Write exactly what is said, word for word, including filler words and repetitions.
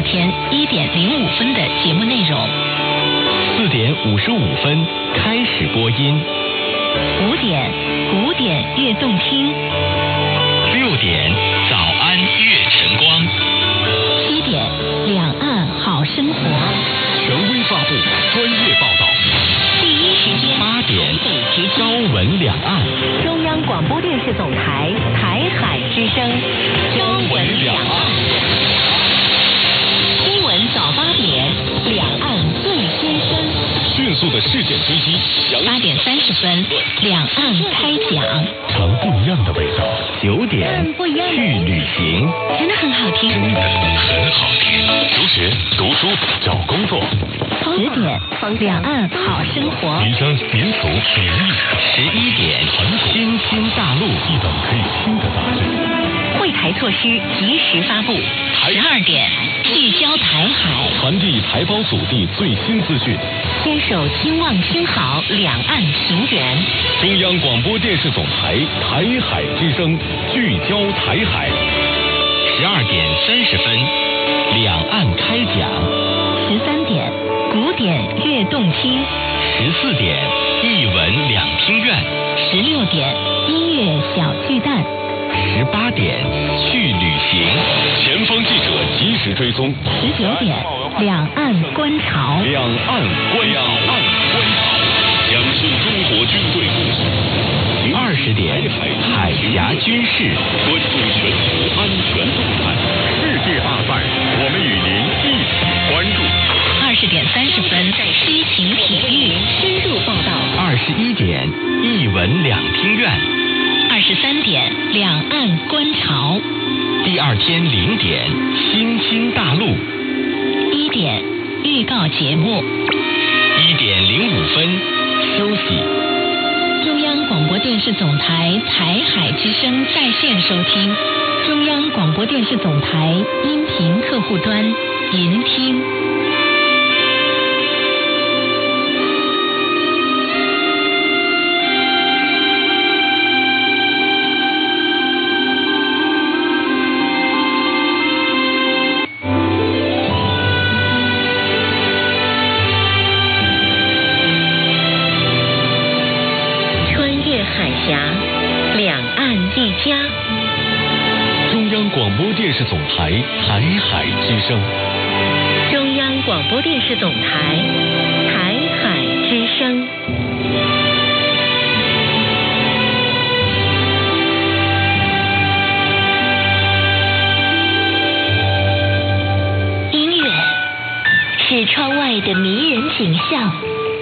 天一点零五分的节目内容。 四点五十五分开始播音。 五点古典乐动听。 六点早安乐晨光。 七点两岸好生活。 权威发布，专业报道。 第一时间。 八点朝闻两岸。 中央广播电视总台台海之声。朝闻两岸。新闻早八点，两岸最新声。 迅速的事件追击。 八点三十分，两岸开讲。 尝不一样的味道。九点去旅行。 真的很好听。 真的很好听。求学、读书、找工作。 十点，两岸好生活。 民生、民俗、民意。十一点，新兴大陆，一本可以听的杂志。 惠台措施及时发布。十二点，聚焦台海， 传递台胞祖地最新资讯。 牵手兴旺听好两岸情缘。 中央广播电视总台台海之声，聚焦台海。十二点三十分，两岸开讲。 十三点，古典乐动听。 十四点，艺文两厅院。 十六点，音乐小巨蛋。 十八点，去旅行。前方记者及时追踪。 十九点，两岸观潮。 两岸观潮，两岸观潮，讲述中国军队故事。二十点，海峡军事，关注全球安全动态。世界大赛，我们与您一起关注。 二十点三十分，激情体育深入报道。 二十一点，艺文两厅院。 二十三点，两岸观潮。 第二天零点，新兴大陆。 一点，预告节目。 一点零五分，休息。 中央广播电视总台台海之声在线收听，中央广播电视总台音频客户端聆听。 中央广播电视总台台海之声。 中央广播电视总台台海之声。音乐是窗外的迷人景象，